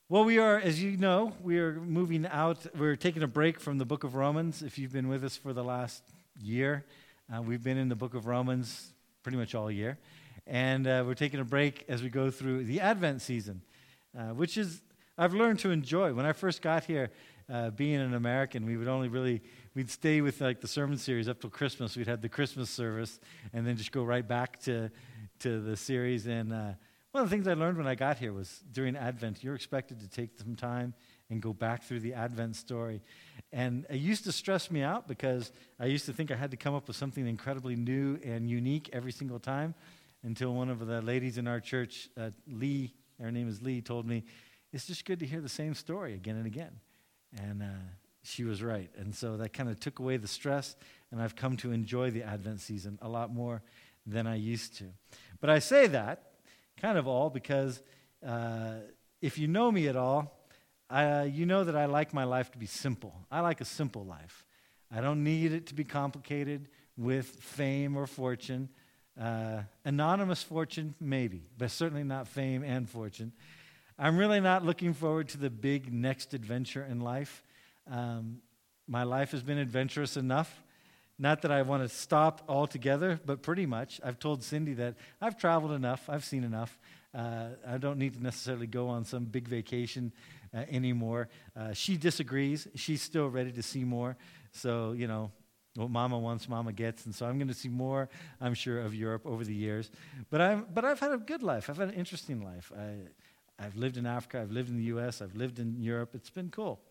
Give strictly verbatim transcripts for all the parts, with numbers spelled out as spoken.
Well, we are, as you know, we are moving out. We're taking a break from the book of Romans. If you've been with us for the last year, uh, we've been in the book of Romans pretty much all year. And uh, we're taking a break as we go through the Advent season, uh, which is, I've learned to enjoy. When I first got here, uh, being an American, we would only really, we'd stay with like the sermon series up till Christmas. We'd have the Christmas service and then just go right back to, to the series. And uh, one of the things I learned when I got here was during Advent, you're expected to take some time and go back through the Advent story. And it used to stress me out because I used to think I had to come up with something incredibly new and unique every single time until one of the ladies in our church, uh, Lee, her name is Lee, told me, it's just good to hear the same story again and again. And uh, she was right. And so that kind of took away the stress, and I've come to enjoy the Advent season a lot more than I used to. But I say that kind of all because uh, if you know me at all, uh, you know that I like my life to be simple. I like a simple life. I don't need it to be complicated with fame or fortune. Uh, anonymous fortune, maybe, but certainly not fame and fortune. I'm really not looking forward to the big next adventure in life. Um, my life has been adventurous enough. Not that I want to stop altogether, but pretty much. I've told Cindy that I've traveled enough, I've seen enough. Uh, I don't need to necessarily go on some big vacation uh, anymore. Uh, she disagrees. She's still ready to see more. So, you know, what Mama wants, Mama gets. And so I'm going to see more, I'm sure, of Europe over the years. But, I'm, but I've had a good life. I've had an interesting life. I, I've lived in Africa. I've lived in the U S. I've lived in Europe. It's been cool.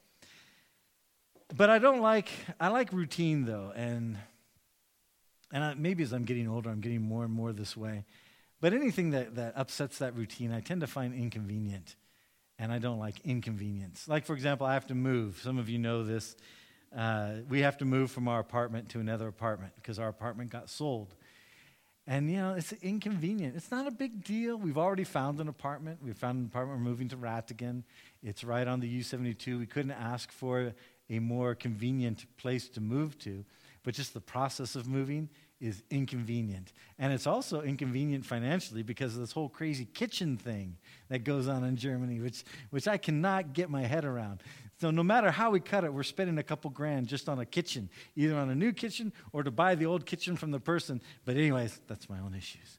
But I don't like, I like routine, though, and and I, maybe as I'm getting older, I'm getting more and more this way. But anything that, that upsets that routine, I tend to find inconvenient, and I don't like inconvenience. Like, for example, I have to move. Some of you know this. Uh, we have to move from our apartment to another apartment because our apartment got sold. And, you know, it's inconvenient. It's not a big deal. We've already found an apartment. We found an apartment. We're moving to Rattigan. It's right on the U seventy-two. We couldn't ask for a more convenient place to move to, but just the process of moving is inconvenient. And it's also inconvenient financially because of this whole crazy kitchen thing that goes on in Germany, which which I cannot get my head around. So no matter how we cut it, we're spending a couple grand just on a kitchen, either on a new kitchen or to buy the old kitchen from the person. But anyways, that's my own issues.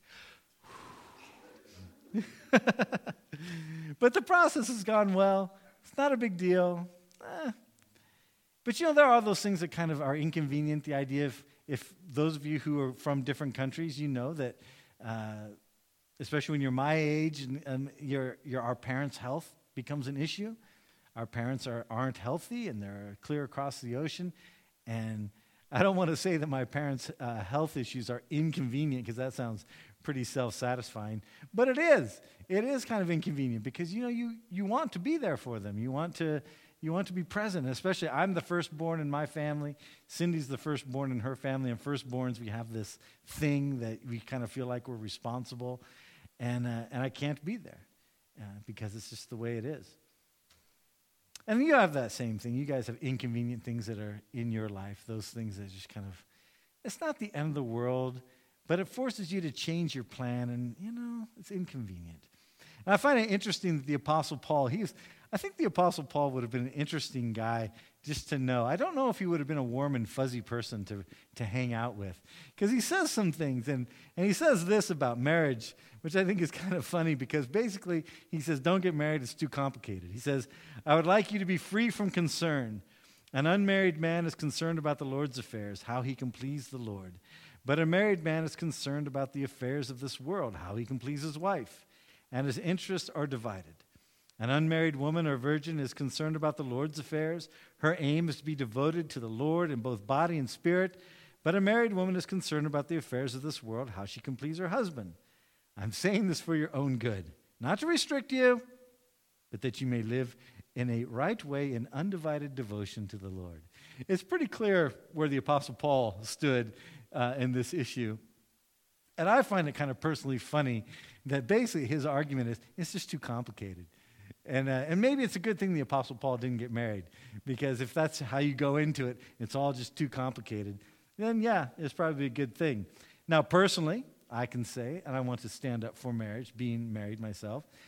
But the process has gone well. It's not a big deal. Eh. But, you know, there are those things that kind of are inconvenient. The idea of, if those of you who are from different countries, you know that, uh, especially when you're my age, and um, your, your, our parents' health becomes an issue. Our parents are, aren't healthy, and they're clear across the ocean. And I don't want to say that my parents' uh, health issues are inconvenient, because that sounds pretty self-satisfying. But it is. It is kind of inconvenient, because, you know, you, you want to be there for them. You want to... You want to be present, especially I'm the firstborn in my family. Cindy's the firstborn in her family, and firstborns, we have this thing that we kind of feel like we're responsible, and uh, and I can't be there uh, because it's just the way it is. And you have that same thing. You guys have inconvenient things that are in your life, those things that just kind of, it's not the end of the world, but it forces you to change your plan, and, you know, it's inconvenient. And I find it interesting that the Apostle Paul, he was, I think the Apostle Paul would have been an interesting guy just to know. I don't know if he would have been a warm and fuzzy person to, to hang out with, because he says some things, and, and he says this about marriage, which I think is kind of funny, because basically he says, don't get married, it's too complicated. He says, I would like you to be free from concern. An unmarried man is concerned about the Lord's affairs, how he can please the Lord. But a married man is concerned about the affairs of this world, how he can please his wife. And his interests are divided. An unmarried woman or virgin is concerned about the Lord's affairs. Her aim is to be devoted to the Lord in both body and spirit. But a married woman is concerned about the affairs of this world, how she can please her husband. I'm saying this for your own good, not to restrict you, but that you may live in a right way in undivided devotion to the Lord. It's pretty clear where the Apostle Paul stood uh, in this issue. And I find it kind of personally funny that basically his argument is, it's just too complicated. And uh, and maybe it's a good thing the Apostle Paul didn't get married, because if that's how you go into it, it's all just too complicated, then yeah, it's probably a good thing. Now, personally, I can say, and I want to stand up for marriage, being married myself,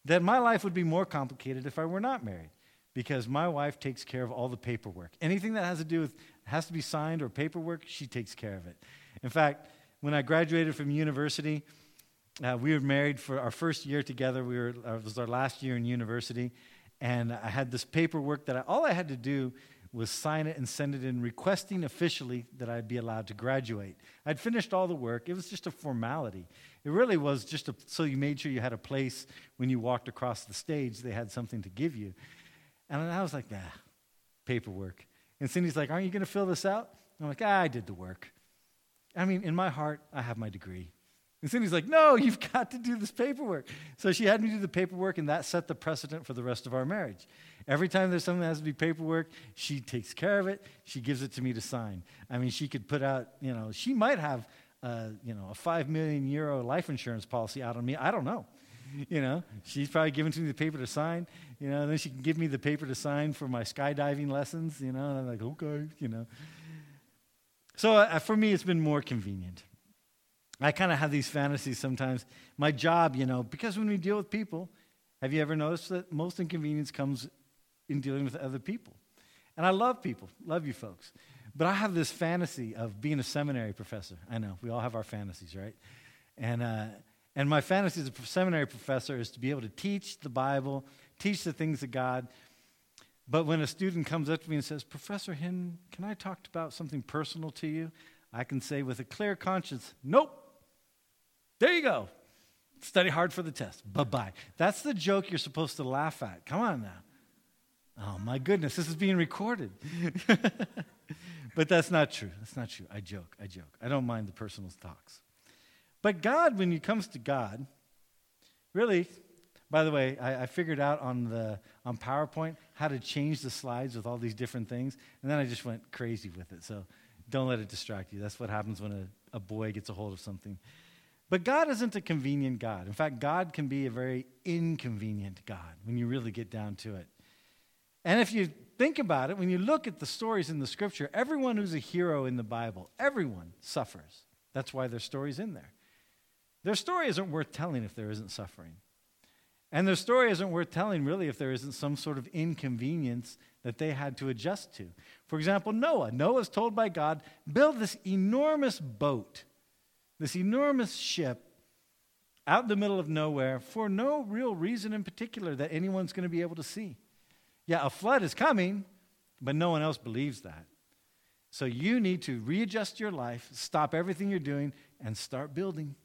that my life would be more complicated if I were not married, because my wife takes care of all the paperwork. Anything that has to do with, has to be signed or paperwork, she takes care of it. In fact, when I graduated from university, uh, we were married for our first year together. We were, uh, it was our last year in university, and I had this paperwork that I, all I had to do was sign it and send it in, requesting officially that I'd be allowed to graduate. I'd finished all the work. It was just a formality. It really was just a, so you made sure you had a place when you walked across the stage, they had something to give you. And I was like, ah, paperwork. And Cindy's like, aren't you going to fill this out? I'm like, ah, I did the work. I mean, in my heart, I have my degree. And Cindy's like, no, you've got to do this paperwork. So she had me do the paperwork, and that set the precedent for the rest of our marriage. Every time there's something that has to be paperwork, she takes care of it. She gives it to me to sign. I mean, she could put out, you know, she might have, uh, you know, a five million euro life insurance policy out on me. I don't know. You know, she's probably giving to me the paper to sign. You know, and then she can give me the paper to sign for my skydiving lessons. You know, and I'm like, okay, you know. So uh, for me, it's been more convenient. I kind of have these fantasies sometimes. My job, you know, because when we deal with people, have you ever noticed that most inconvenience comes in dealing with other people? And I love people, love you folks. But I have this fantasy of being a seminary professor. I know, we all have our fantasies, right? And uh, and my fantasy as a seminary professor is to be able to teach the Bible, teach the things of God. But when a student comes up to me and says, Professor Hinton, can I talk about something personal to you? I can say with a clear conscience, nope. There you go. Study hard for the test. Bye-bye. That's the joke you're supposed to laugh at. Come on now. Oh, my goodness, this is being recorded. But that's not true. That's not true. I joke. I joke. I don't mind the personal talks. But God, when it comes to God, really, by the way, I, I figured out on the on PowerPoint how to change the slides with all these different things, and then I just went crazy with it. So don't let it distract you. That's what happens when a, a boy gets a hold of something. But God isn't a convenient God. In fact, God can be a very inconvenient God when you really get down to it. And if you think about it, when you look at the stories in the Scripture, everyone who's a hero in the Bible, everyone suffers. That's why their story's in there. Their story isn't worth telling if there isn't suffering. And their story isn't worth telling, really, if there isn't some sort of inconvenience that they had to adjust to. For example, Noah. Noah's told by God, build this enormous boat, this enormous ship out in the middle of nowhere for no real reason in particular that anyone's going to be able to see. Yeah, a flood is coming, but no one else believes that. So you need to readjust your life, stop everything you're doing, and start building.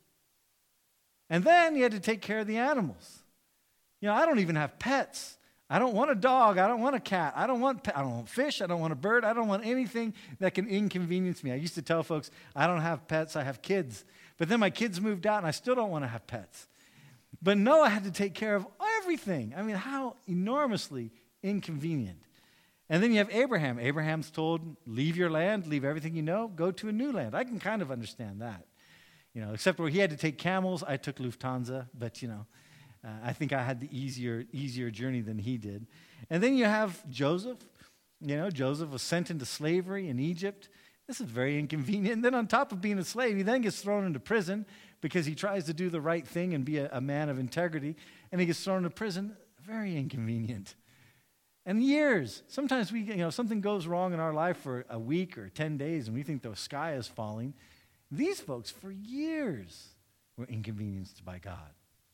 And then you had to take care of the animals. You know, I don't even have pets. I don't want a dog. I don't want a cat. I don't want pe- I don't want fish. I don't want a bird. I don't want anything that can inconvenience me. I used to tell folks, I don't have pets. I have kids. But then my kids moved out, and I still don't want to have pets. But Noah had to take care of everything. I mean, how enormously inconvenient. And then you have Abraham. Abraham's told, leave your land, leave everything you know, go to a new land. I can kind of understand that. You know, except where he had to take camels, I took Lufthansa, but you know, uh, I think I had the easier easier journey than he did. And then you have Joseph. You know, Joseph was sent into slavery in Egypt. This is very inconvenient. And then on top of being a slave, he then gets thrown into prison because he tries to do the right thing and be a, a man of integrity, and he gets thrown into prison. Very inconvenient. And years. Sometimes we, you know, something goes wrong in our life for a week or ten days, and we think the sky is falling. These folks, for years, were inconvenienced by God.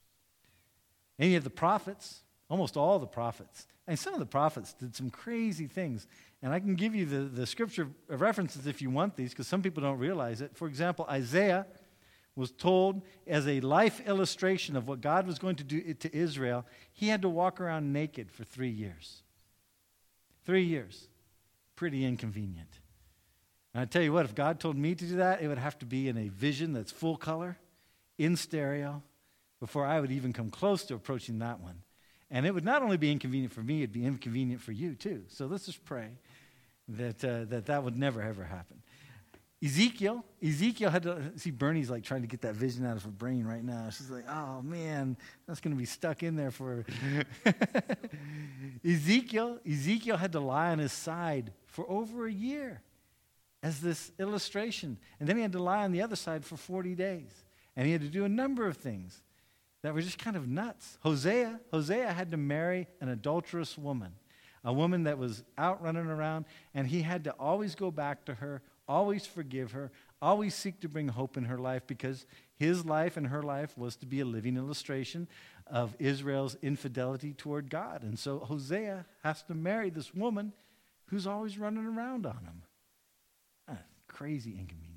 And you have the prophets, almost all the prophets. And some of the prophets did some crazy things. And I can give you the, the scripture references if you want these, because some people don't realize it. For example, Isaiah was told as a life illustration of what God was going to do to Israel, he had to walk around naked for three years. Three years. Pretty inconvenient. And I tell you what, if God told me to do that, it would have to be in a vision that's full color, in stereo, before I would even come close to approaching that one. And it would not only be inconvenient for me, it'd be inconvenient for you too. So let's just pray that uh, that, that would never, ever happen. Ezekiel, Ezekiel had to, see Bernie's like trying to get that vision out of her brain right now. She's like, oh man, that's going to be stuck in there for Ezekiel, Ezekiel had to lie on his side for over a year as this illustration. And then he had to lie on the other side for forty days. And he had to do a number of things that were just kind of nuts. Hosea, Hosea had to marry an adulterous woman, a woman that was out running around, and he had to always go back to her, always forgive her, always seek to bring hope in her life, because his life and her life was to be a living illustration of Israel's infidelity toward God. And so Hosea has to marry this woman who's always running around on him. Ah, crazy inconvenient.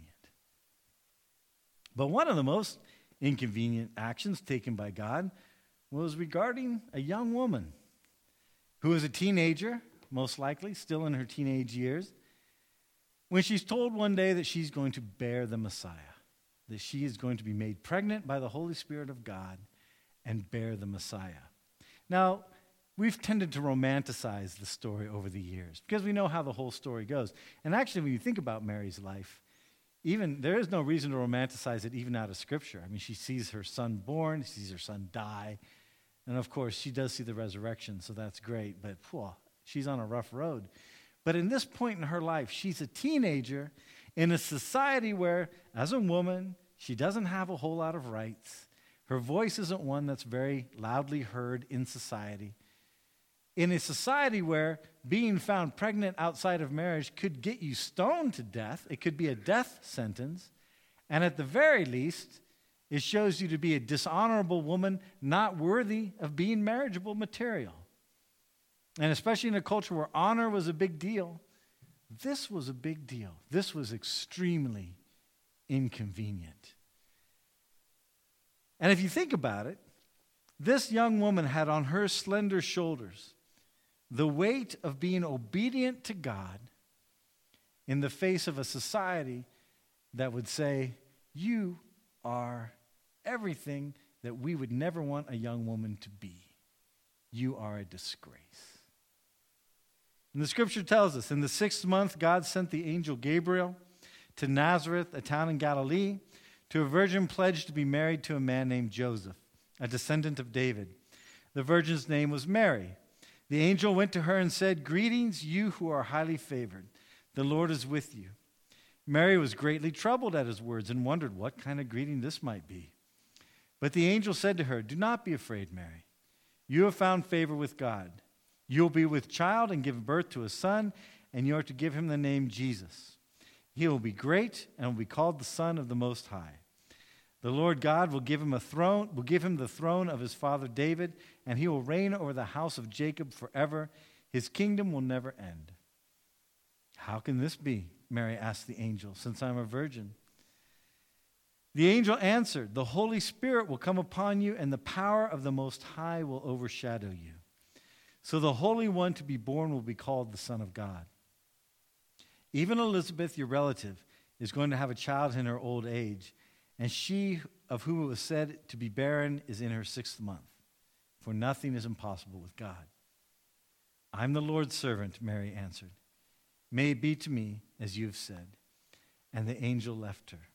But one of the most inconvenient actions taken by God was regarding a young woman who was a teenager, most likely, still in her teenage years, when she's told one day that she's going to bear the Messiah, that she is going to be made pregnant by the Holy Spirit of God and bear the Messiah. Now, we've tended to romanticize the story over the years because we know how the whole story goes. And actually, when you think about Mary's life, even there is no reason to romanticize it even out of Scripture. I mean, she sees her son born, she sees her son die, and of course, she does see the resurrection, so that's great, but whew, she's on a rough road. But in this point in her life, she's a teenager in a society where, as a woman, she doesn't have a whole lot of rights. Her voice isn't one that's very loudly heard in society. In a society where being found pregnant outside of marriage could get you stoned to death, it could be a death sentence, and at the very least, it shows you to be a dishonorable woman, not worthy of being marriageable material. And especially in a culture where honor was a big deal, this was a big deal. This was extremely inconvenient. And if you think about it, this young woman had on her slender shoulders the weight of being obedient to God in the face of a society that would say, you are everything that we would never want a young woman to be. You are a disgrace. And the Scripture tells us, in the sixth month, God sent the angel Gabriel to Nazareth, a town in Galilee, to a virgin pledged to be married to a man named Joseph, a descendant of David. The virgin's name was Mary. The angel went to her and said, "Greetings, you who are highly favored. The Lord is with you." Mary was greatly troubled at his words and wondered what kind of greeting this might be. But the angel said to her, "Do not be afraid, Mary. You have found favor with God. You will be with child and give birth to a son, and you are to give him the name Jesus. He will be great and will be called the Son of the Most High. The Lord God will give him a throne, will give him the throne of his father David, and he will reign over the house of Jacob forever. His kingdom will never end." "How can this be?" Mary asked the angel, "since I'm a virgin?" The angel answered, "The Holy Spirit will come upon you, and the power of the Most High will overshadow you. So the Holy One to be born will be called the Son of God. Even Elizabeth, your relative, is going to have a child in her old age, and she of whom it was said to be barren is in her sixth month, for nothing is impossible with God." "I'm the Lord's servant," Mary answered. "May it be to me as you have said." And the angel left her.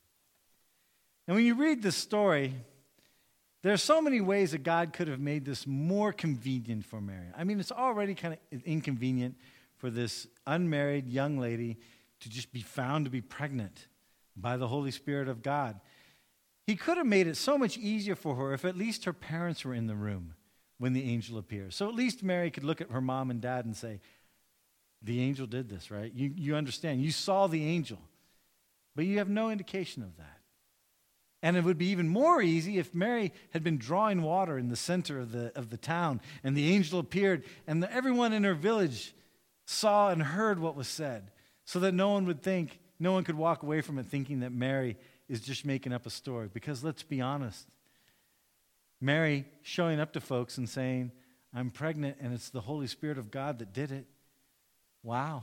And when you read this story, there are so many ways that God could have made this more convenient for Mary. I mean, it's already kind of inconvenient for this unmarried young lady to just be found to be pregnant by the Holy Spirit of God. He could have made it so much easier for her if at least her parents were in the room when the angel appears. So at least Mary could look at her mom and dad and say, the angel did this, right? You, you understand. You saw the angel, but you have no indication of that. And it would be even more easy if Mary had been drawing water in the center of the, of the town, and the angel appeared, and the, everyone in her village saw and heard what was said, so that no one would think, no one could walk away from it thinking that Mary is just making up a story. Because let's be honest, Mary showing up to folks and saying, "I'm pregnant, and it's the Holy Spirit of God that did it." Wow.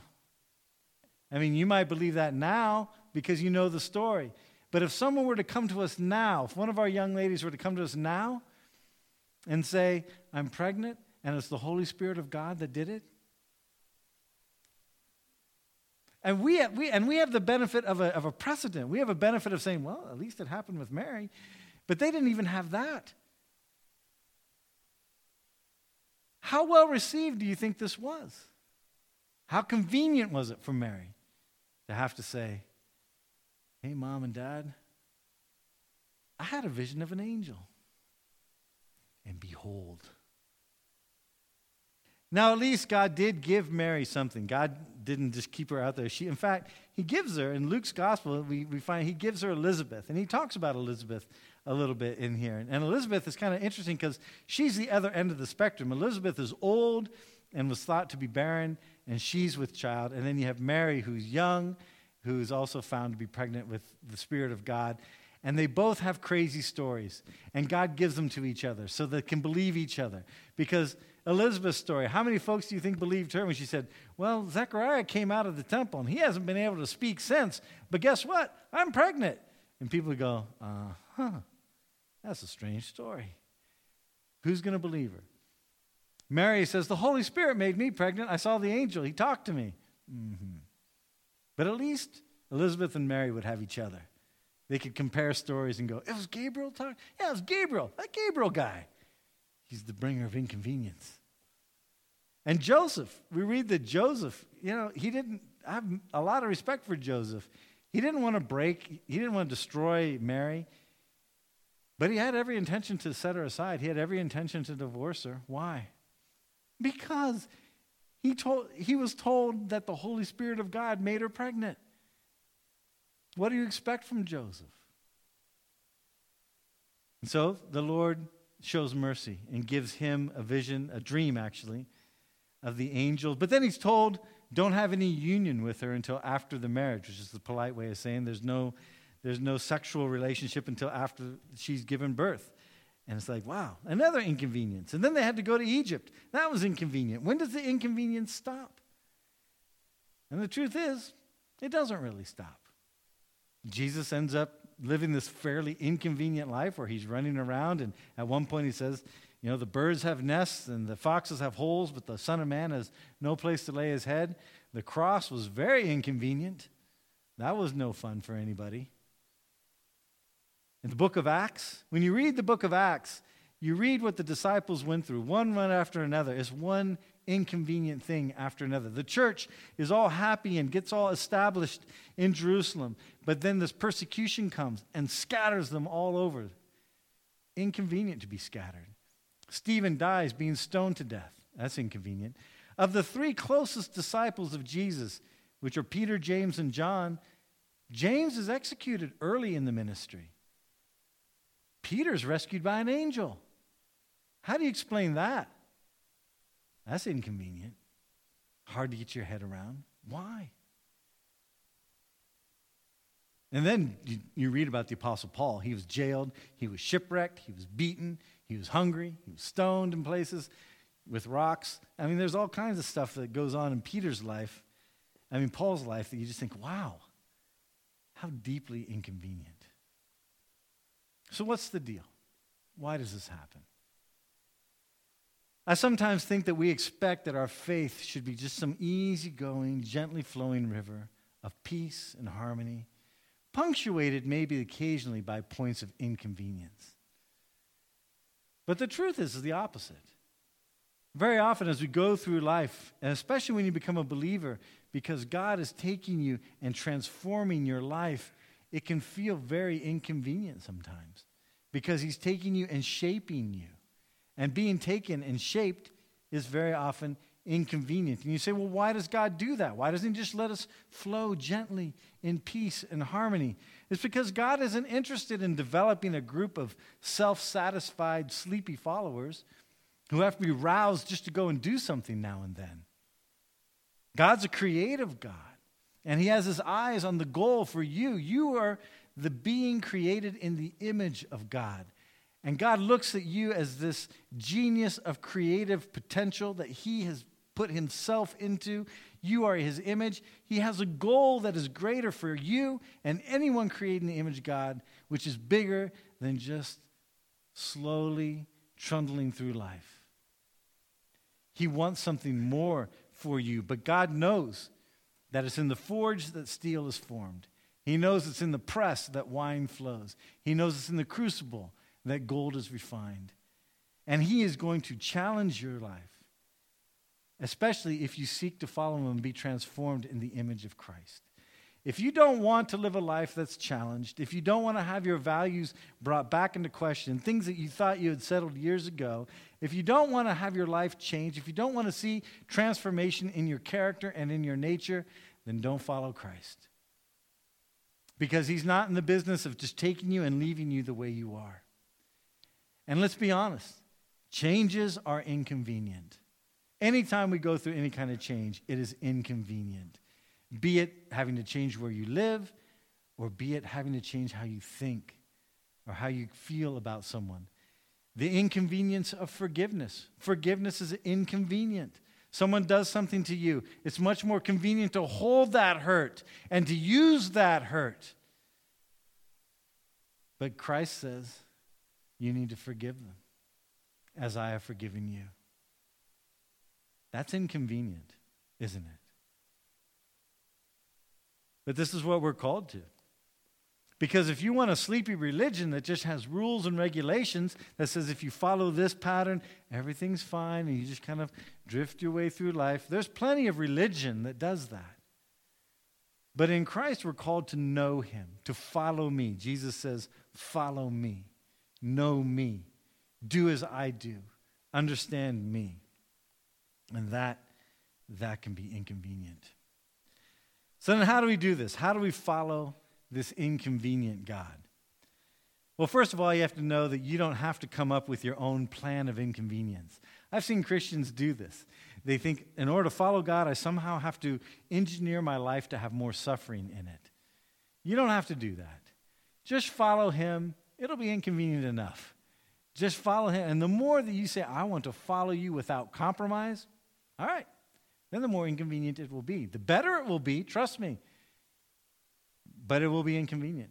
I mean, you might believe that now because you know the story. But if someone were to come to us now, if one of our young ladies were to come to us now and say, "I'm pregnant, and it's the Holy Spirit of God that did it," and we have, we and we have the benefit of a of a precedent. We have a benefit of saying, "Well, at least it happened with Mary," but they didn't even have that. How well received do you think this was? How convenient was it for Mary to have to say, "Hey, Mom and Dad, I had a vision of an angel. and behold. Now, at least God did give Mary something. God didn't just keep her out there. She, in fact, he gives her, in Luke's gospel, we, we find he gives her Elizabeth. And he talks about Elizabeth a little bit in here. And Elizabeth is kind of interesting because she's the other end of the spectrum. Elizabeth is old and was thought to be barren, and she's with child. And then you have Mary, who's young, who's also found to be pregnant with the Spirit of God. And they both have crazy stories. And God gives them to each other so they can believe each other. Because Elizabeth's story, how many folks do you think believed her when she said, well, Zechariah came out of the temple and he hasn't been able to speak since, but guess what? I'm pregnant. And people would go, uh-huh, that's a strange story. Who's going to believe her? Mary says, the Holy Spirit made me pregnant. I saw the angel. He talked to me. Mm-hmm. But at least Elizabeth and Mary would have each other. They could compare stories and go, it was Gabriel talking? Yeah, it was Gabriel, that Gabriel guy. He's the bringer of inconvenience. And Joseph, we read that Joseph, you know, he didn't, I have a lot of respect for Joseph. He didn't want to break, he didn't want to destroy Mary, but he had every intention to set her aside. He had every intention to divorce her. Why? Because he told, he was told that the Holy Spirit of God made her pregnant. What do you expect from Joseph? And so the Lord shows mercy and gives him a vision, a dream actually, of the angel. But then he's told, don't have any union with her until after the marriage, which is the polite way of saying there's no, there's no sexual relationship until after she's given birth. And it's like, wow, another inconvenience. And then they had to go to Egypt. That was inconvenient. When does the inconvenience stop? And the truth is, it doesn't really stop. Jesus ends up living this fairly inconvenient life where he's running around, and at one point he says, you know, the birds have nests and the foxes have holes, but the Son of Man has no place to lay his head. The cross was very inconvenient. That was no fun for anybody. In the book of Acts, when you read the book of Acts, you read what the disciples went through, one run after another. It's one inconvenient thing after another. The church is all happy and gets all established in Jerusalem, but then this persecution comes and scatters them all over. Inconvenient to be scattered. Stephen dies being stoned to death. That's inconvenient. Of the three closest disciples of Jesus, which are Peter, James, and John, James is executed early in the ministry. Peter's rescued by an angel. How do you explain that? That's inconvenient. Hard to get your head around. Why? And then you, you read about the Apostle Paul. He was jailed. He was shipwrecked. He was beaten. He was hungry. He was stoned in places with rocks. I mean, there's all kinds of stuff that goes on in Peter's life. I mean, Paul's life that you just think, wow, how deeply inconvenient. So what's the deal? Why does this happen? I sometimes think that we expect that our faith should be just some easygoing, gently flowing river of peace and harmony, punctuated maybe occasionally by points of inconvenience. But the truth is, is the opposite. Very often as we go through life, and especially when you become a believer, because God is taking you and transforming your life, it can feel very inconvenient sometimes because he's taking you and shaping you. And being taken and shaped is very often inconvenient. And you say, well, why does God do that? Why doesn't he just let us flow gently in peace and harmony? It's because God isn't interested in developing a group of self-satisfied, sleepy followers who have to be roused just to go and do something now and then. God's a creative God, and he has his eyes on the goal for you. You are the being created in the image of God. And God looks at you as this genius of creative potential that he has put himself into. You are his image. He has a goal that is greater for you and anyone created in the image of God, which is bigger than just slowly trundling through life. He wants something more for you, but God knows that it's in the forge that steel is formed. He knows it's in the press that wine flows. He knows it's in the crucible that gold is refined. And he is going to challenge your life, especially if you seek to follow him and be transformed in the image of Christ. If you don't want to live a life that's challenged, if you don't want to have your values brought back into question, things that you thought you had settled years ago, if you don't want to have your life change, if you don't want to see transformation in your character and in your nature, then don't follow Christ. Because he's not in the business of just taking you and leaving you the way you are. And let's be honest, changes are inconvenient. Anytime we go through any kind of change, it is inconvenient. Be it having to change where you live, or be it having to change how you think or how you feel about someone. The inconvenience of forgiveness. Forgiveness is inconvenient. Someone does something to you. It's much more convenient to hold that hurt and to use that hurt. But Christ says you need to forgive them as I have forgiven you. That's inconvenient, isn't it? But this is what we're called to. Because if you want a sleepy religion that just has rules and regulations that says if you follow this pattern, everything's fine, and you just kind of drift your way through life, there's plenty of religion that does that. But in Christ, we're called to know him, to follow me. Jesus says, follow me, know me, do as I do, understand me. And that, that can be inconvenient. So then how do we do this? How do we follow this inconvenient God? Well, first of all, you have to know that you don't have to come up with your own plan of inconvenience. I've seen Christians do this. They think, in order to follow God, I somehow have to engineer my life to have more suffering in it. You don't have to do that. Just follow him. It'll be inconvenient enough. Just follow him. And the more that you say, I want to follow you without compromise, all right, then the more inconvenient it will be. The better it will be, trust me. But it will be inconvenient.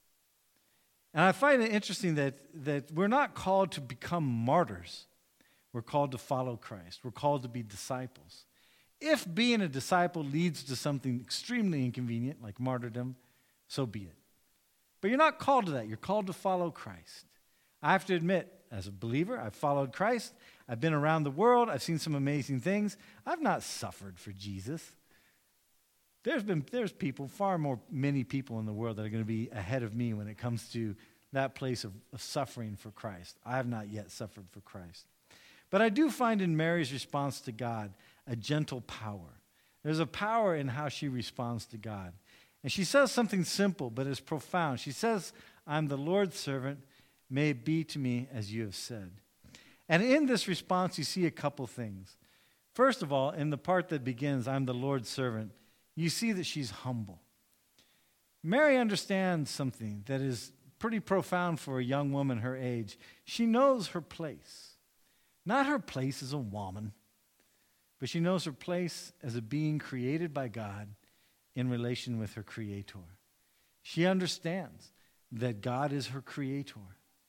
And I find it interesting that, that we're not called to become martyrs. We're called to follow Christ. We're called to be disciples. If being a disciple leads to something extremely inconvenient, like martyrdom, so be it. But you're not called to that. You're called to follow Christ. I have to admit, as a believer, I've followed Christ. I've been around the world. I've seen some amazing things. I've not suffered for Jesus. There's been there's people, far more, many people in the world that are going to be ahead of me when it comes to that place of, of suffering for Christ. I have not yet suffered for Christ. But I do find in Mary's response to God a gentle power. There's a power in how she responds to God. And she says something simple, but it's profound. She says, I'm the Lord's servant. May it be to me as you have said. And in this response, you see a couple things. First of all, in the part that begins, I'm the Lord's servant, you see that she's humble. Mary understands something that is pretty profound for a young woman her age. She knows her place. Not her place as a woman, but she knows her place as a being created by God in relation with her Creator. She understands that God is her Creator.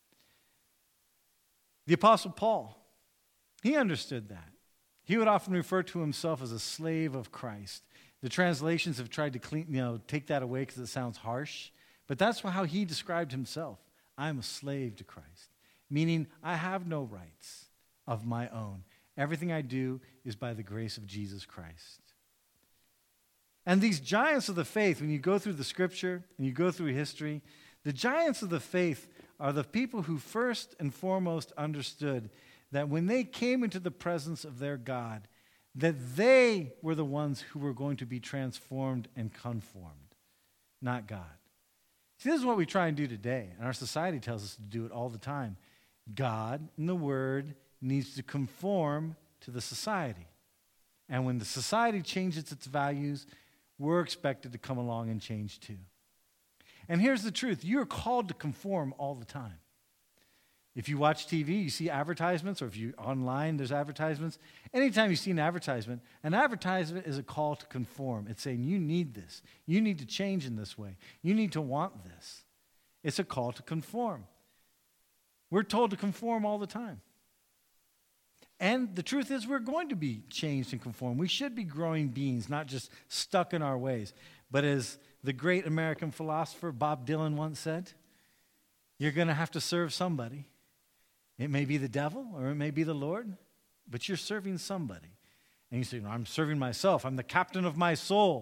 The Apostle Paul, he understood that. He would often refer to himself as a slave of Christ. The translations have tried to clean, you know, take that away because it sounds harsh. But that's how he described himself. I'm a slave to Christ, meaning I have no rights of my own. Everything I do is by the grace of Jesus Christ. And these giants of the faith, when you go through the scripture and you go through history, the giants of the faith are the people who first and foremost understood that when they came into the presence of their God, that they were the ones who were going to be transformed and conformed, not God. See, this is what we try and do today, and our society tells us to do it all the time. God, in the Word, needs to conform to the society. And when the society changes its values, we're expected to come along and change too. And here's the truth. You're called to conform all the time. If you watch T V, you see advertisements, or if you're online, there's advertisements. Anytime you see an advertisement, an advertisement is a call to conform. It's saying you need this. You need to change in this way. You need to want this. It's a call to conform. We're told to conform all the time. And the truth is we're going to be changed and conformed. We should be growing beings, not just stuck in our ways. But as the great American philosopher Bob Dylan once said, you're going to have to serve somebody. It may be the devil or it may be the Lord, but you're serving somebody. And you say, no, I'm serving myself. I'm the captain of my soul.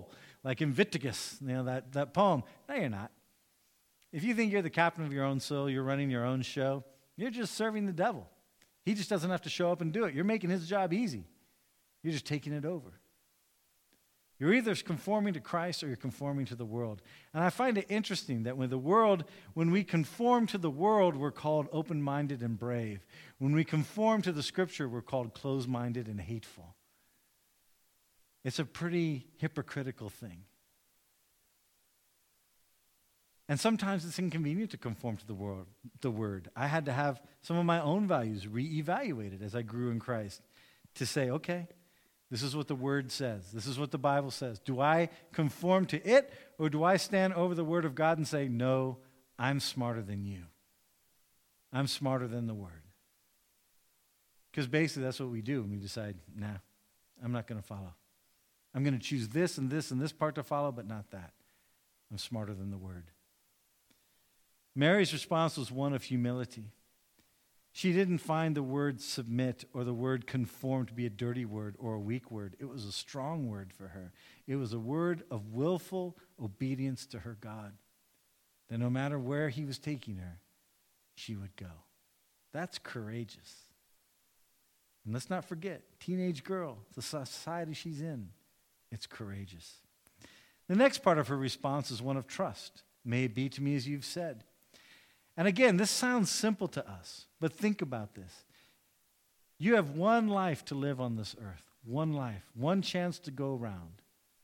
like Invictus, you know, that, that poem. No, you're not. If you think you're the captain of your own soul, you're running your own show, you're just serving the devil. He just doesn't have to show up and do it. You're making his job easy. You're just taking it over. You're either conforming to Christ or you're conforming to the world. And I find it interesting that when the world, when we conform to the world, we're called open-minded and brave. When we conform to the Scripture, we're called closed-minded and hateful. It's a pretty hypocritical thing. And sometimes it's inconvenient to conform to the world, the Word. I had to have some of my own values reevaluated as I grew in Christ to say, okay, this is what the Word says. This is what the Bible says. Do I conform to it, or do I stand over the Word of God and say, no, I'm smarter than you. I'm smarter than the Word. Because basically that's what we do when we decide, nah, I'm not going to follow. I'm going to choose this and this and this part to follow, but not that. I'm smarter than the Word. Mary's response was one of humility. She didn't find the word submit or the word conform to be a dirty word or a weak word. It was a strong word for her. It was a word of willful obedience to her God. That no matter where he was taking her, she would go. That's courageous. And let's not forget, teenage girl, the society she's in, it's courageous. The next part of her response is one of trust. May it be to me as you've said. And again, this sounds simple to us, but think about this. You have one life to live on this earth, one life, one chance to go around,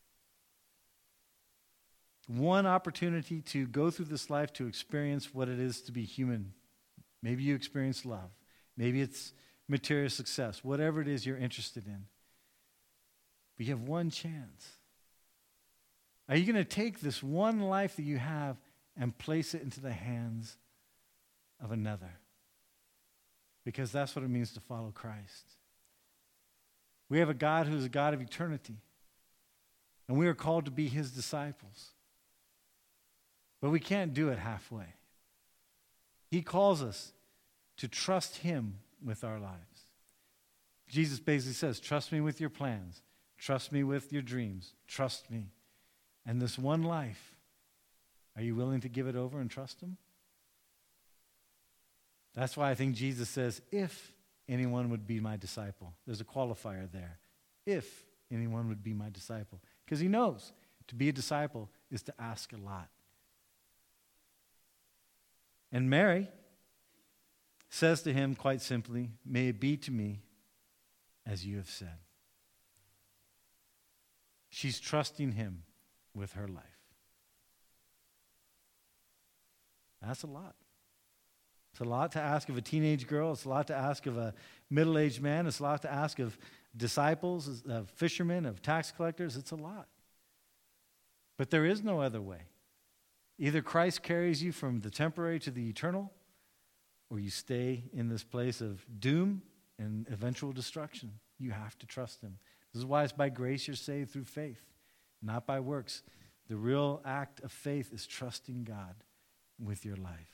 one opportunity to go through this life to experience what it is to be human. Maybe you experience love. Maybe it's material success, whatever it is you're interested in. But you have one chance. Are you going to take this one life that you have and place it into the hands of another? Because that's what it means to follow Christ. We have a God who is a God of eternity, and we are called to be his disciples. But we can't do it halfway. He calls us to trust him with our lives. Jesus basically says, trust me with your plans. Trust me with your dreams. Trust me. And this one life, are you willing to give it over and trust him? That's why I think Jesus says, if anyone would be my disciple. There's a qualifier there. If anyone would be my disciple. Because he knows to be a disciple is to ask a lot. And Mary says to him quite simply, may it be to me as you have said. She's trusting him with her life. That's a lot. It's a lot to ask of a teenage girl. It's a lot to ask of a middle-aged man. It's a lot to ask of disciples, of fishermen, of tax collectors. It's a lot. But there is no other way. Either Christ carries you from the temporary to the eternal, or you stay in this place of doom and eventual destruction. You have to trust him. This is why it's by grace you're saved through faith, not by works. The real act of faith is trusting God with your life.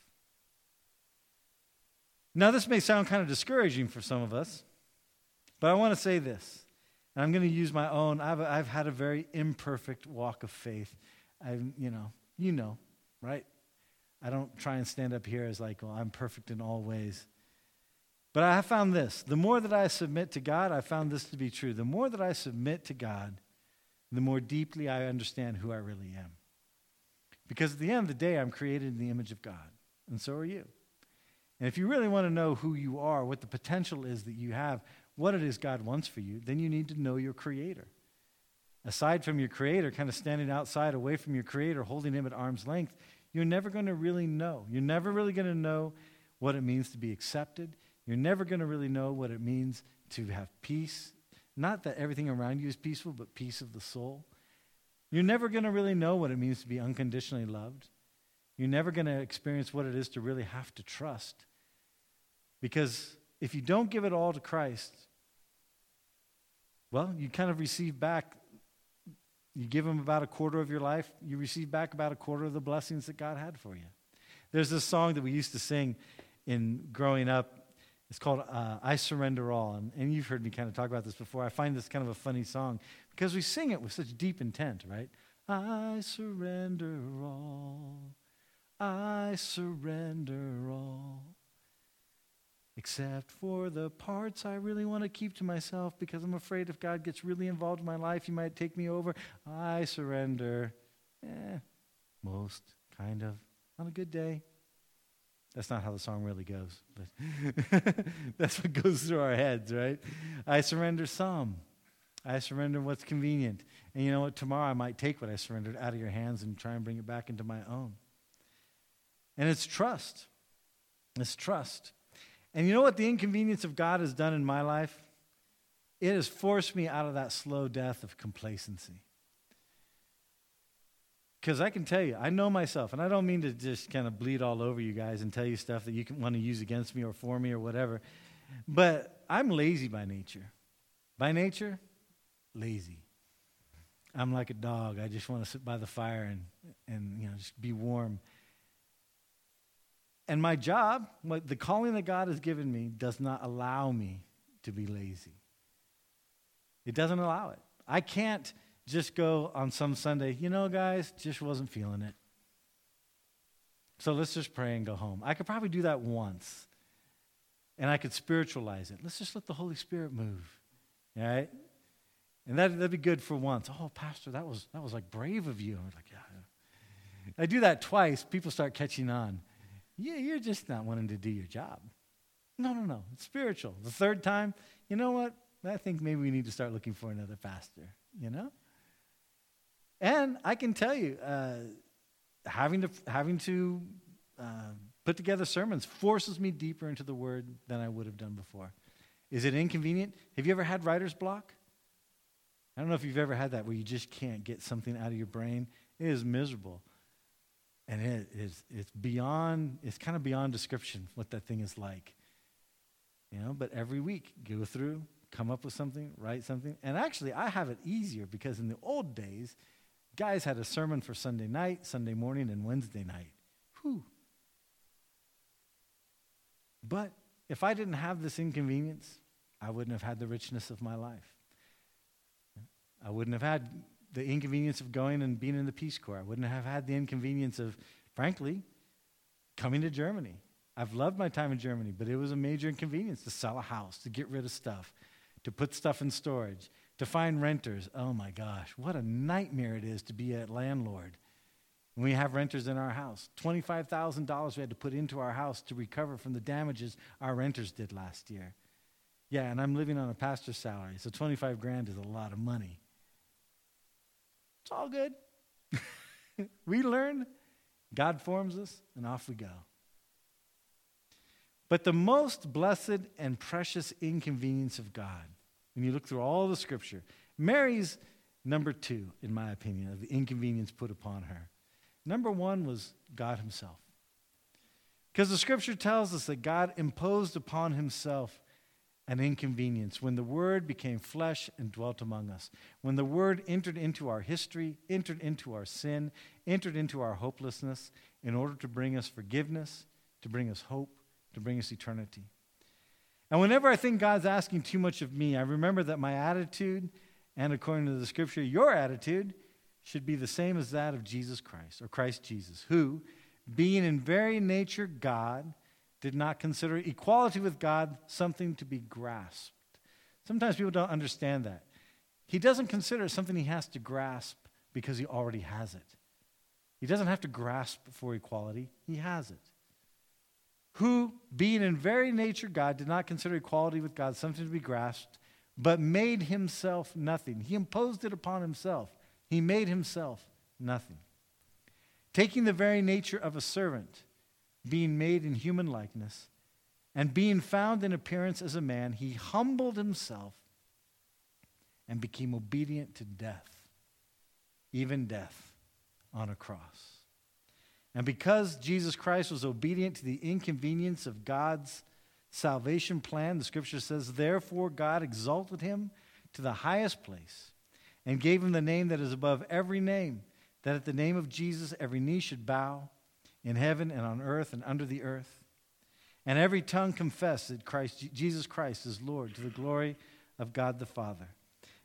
Now, this may sound kind of discouraging for some of us, but I want to say this. And I'm going to use my own. I've, I've had a very imperfect walk of faith. I, you know, you know, right? I don't try and stand up here as like, well, I'm perfect in all ways. But I have found this. The more that I submit to God, I found this to be true. The more that I submit to God, the more deeply I understand who I really am. Because at the end of the day, I'm created in the image of God, and so are you. And if you really want to know who you are, what the potential is that you have, what it is God wants for you, then you need to know your Creator. Aside from your Creator, kind of standing outside, away from your Creator, holding him at arm's length, you're never going to really know. You're never really going to know what it means to be accepted. You're never going to really know what it means to have peace. Not that everything around you is peaceful, but peace of the soul. You're never going to really know what it means to be unconditionally loved. You're never going to experience what it is to really have to trust. Because if you don't give it all to Christ, well, you kind of receive back, you give him about a quarter of your life, you receive back about a quarter of the blessings that God had for you. There's this song that we used to sing in growing up. It's called uh, I Surrender All. And, and you've heard me kind of talk about this before. I find this kind of a funny song because we sing it with such deep intent, right? I surrender all. I surrender all. Except for the parts I really want to keep to myself because I'm afraid if God gets really involved in my life, he might take me over. I surrender. Eh, most, kind of, on a good day. That's not how the song really goes, but that's what goes through our heads, right? I surrender some. I surrender what's convenient. And you know what? Tomorrow I might take what I surrendered out of your hands and try and bring it back into my own. And it's trust. It's trust. And you know what the inconvenience of God has done in my life? It has forced me out of that slow death of complacency. Because I can tell you, I know myself, and I don't mean to just kind of bleed all over you guys and tell you stuff that you can want to use against me or for me or whatever, but I'm lazy by nature. By nature, lazy. I'm like a dog. I just want to sit by the fire and, and you know, just be warm. And my job, what the calling that God has given me, does not allow me to be lazy. It doesn't allow it. I can't just go on some Sunday, you know, guys, just wasn't feeling it. So let's just pray and go home. I could probably do that once. And I could spiritualize it. Let's just let the Holy Spirit move. All right? And that, that'd be good for once. Oh, Pastor, that was that was like brave of you. I was like, yeah. I do that twice, people start catching on. Yeah, you're just not wanting to do your job. No, no, no. It's spiritual. The third time, you know what? I think maybe we need to start looking for another pastor, you know? And I can tell you, uh, having to having to uh, put together sermons forces me deeper into the Word than I would have done before. Is it inconvenient? Have you ever had writer's block? I don't know if you've ever had that where you just can't get something out of your brain. It is miserable. And it is it's beyond, it's kind of beyond description what that thing is like. You know, but every week, go through, come up with something, write something. And actually, I have it easier because in the old days, guys had a sermon for Sunday night, Sunday morning, and Wednesday night. Whew. But if I didn't have this inconvenience, I wouldn't have had the richness of my life. I wouldn't have had the inconvenience of going and being in the Peace Corps. I wouldn't have had the inconvenience of, frankly, coming to Germany. I've loved my time in Germany, but it was a major inconvenience to sell a house, to get rid of stuff, to put stuff in storage, to find renters. Oh my gosh, what a nightmare it is to be a landlord when we have renters in our house. twenty-five thousand dollars we had to put into our house to recover from the damages our renters did last year. Yeah, and I'm living on a pastor's salary, so twenty-five grand is a lot of money. It's all good. We learn, God forms us, and off we go. But the most blessed and precious inconvenience of God, when you look through all the Scripture, Mary's number two, in my opinion, of the inconvenience put upon her. Number one was God himself. Because the Scripture tells us that God imposed upon himself an inconvenience when the Word became flesh and dwelt among us. When the Word entered into our history, entered into our sin, entered into our hopelessness in order to bring us forgiveness, to bring us hope, to bring us eternity. And whenever I think God's asking too much of me, I remember that my attitude, and according to the Scripture, your attitude, should be the same as that of Jesus Christ, or Christ Jesus, who, being in very nature God, did not consider equality with God something to be grasped. Sometimes people don't understand that. He doesn't consider it something he has to grasp because he already has it. He doesn't have to grasp for equality. He has it. Who, being in very nature God, did not consider equality with God something to be grasped, but made himself nothing. He imposed it upon himself. He made himself nothing. Taking the very nature of a servant, being made in human likeness, and being found in appearance as a man, he humbled himself and became obedient to death, even death on a cross. And because Jesus Christ was obedient to the inconvenience of God's salvation plan, the Scripture says, therefore God exalted him to the highest place and gave him the name that is above every name, that at the name of Jesus every knee should bow in heaven and on earth and under the earth, and every tongue confess that Christ, Jesus Christ is Lord, to the glory of God the Father.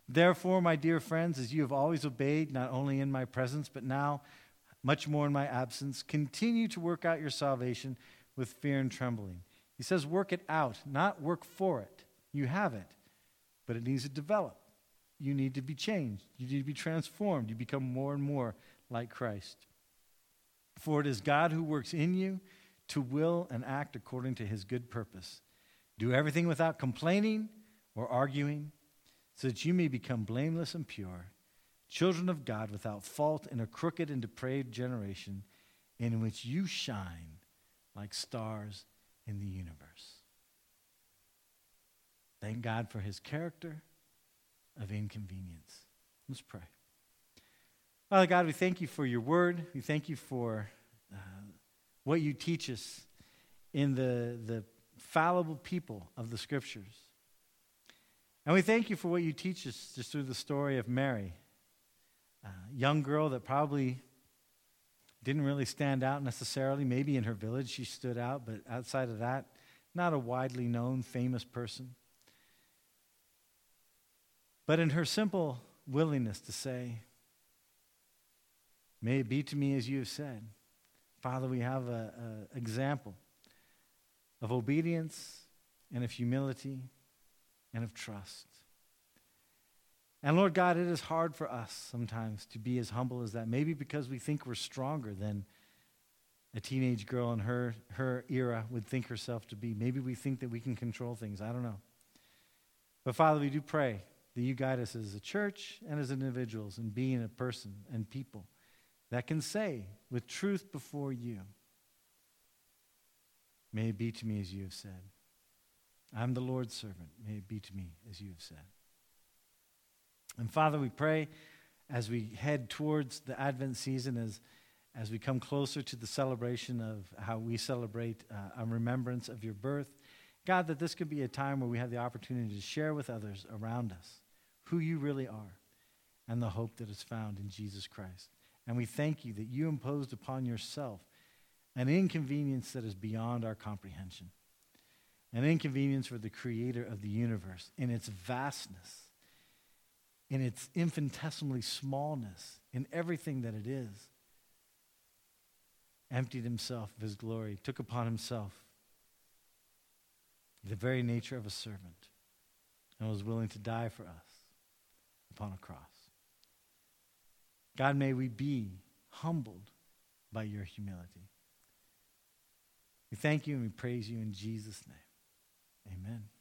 Therefore, my dear friends, as you have always obeyed, not only in my presence, but now much more in my absence, continue to work out your salvation with fear and trembling. He says work it out, not work for it. You have it, but it needs to develop. You need to be changed. You need to be transformed. You become more and more like Christ. For it is God who works in you to will and act according to his good purpose. Do everything without complaining or arguing, so that you may become blameless and pure, children of God without fault in a crooked and depraved generation, in which you shine like stars in the universe. Thank God for his character of inconvenience. Let's pray. Father God, we thank you for your word. We thank you for uh, what you teach us in the, the fallible people of the scriptures. And we thank you for what you teach us just through the story of Mary, a young girl that probably didn't really stand out necessarily. Maybe in her village she stood out, but outside of that, not a widely known, famous person. But in her simple willingness to say, may it be to me as you have said. Father, we have an example of obedience and of humility and of trust. And Lord God, it is hard for us sometimes to be as humble as that. Maybe because we think we're stronger than a teenage girl in her, her era would think herself to be. Maybe we think that we can control things. I don't know. But Father, we do pray that you guide us as a church and as individuals in being a person and people that can say with truth before you, may it be to me as you have said. I'm the Lord's servant. May it be to me as you have said. And Father, we pray as we head towards the Advent season, as, as we come closer to the celebration of how we celebrate uh, a remembrance of your birth, God, that this could be a time where we have the opportunity to share with others around us who you really are and the hope that is found in Jesus Christ. And we thank you that you imposed upon yourself an inconvenience that is beyond our comprehension. An inconvenience for the creator of the universe in its vastness, in its infinitesimally smallness, in everything that it is. Emptied himself of his glory, took upon himself the very nature of a servant, and was willing to die for us upon a cross. God, may we be humbled by your humility. We thank you and we praise you in Jesus' name. Amen.